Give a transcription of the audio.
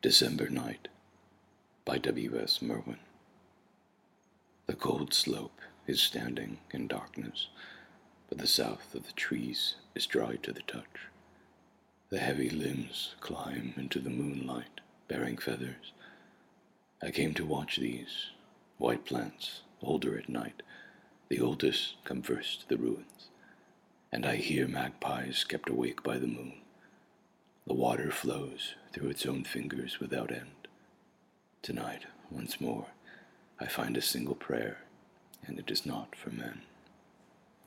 December Night by W.S. Merwin. The cold slope is standing in darkness, but the south of the trees is dry to the touch. The heavy limbs climb into the moonlight, bearing feathers. I came to watch these, white plants, older at night. The oldest come first to the ruins, and I hear magpies kept awake by the moon. The water flows through its own fingers without end. Tonight, once more, I find a single prayer, and it is not for men.